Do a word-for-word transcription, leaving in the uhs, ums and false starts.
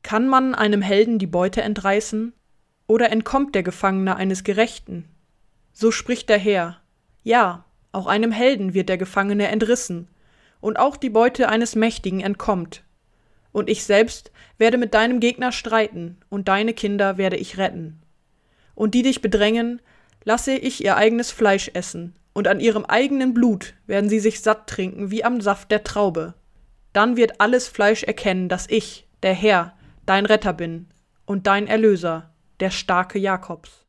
Kann man einem Helden die Beute entreißen? Oder entkommt der Gefangene eines Gerechten? So spricht der Herr. Ja, auch einem Helden wird der Gefangene entrissen, und auch die Beute eines Mächtigen entkommt. Und ich selbst werde mit deinem Gegner streiten, und deine Kinder werde ich retten. Und die dich bedrängen, lasse ich ihr eigenes Fleisch essen, und an ihrem eigenen Blut werden sie sich satt trinken wie am Saft der Traube. Dann wird alles Fleisch erkennen, dass ich, der Herr, dein Retter bin und dein Erlöser, der starke Jakobs.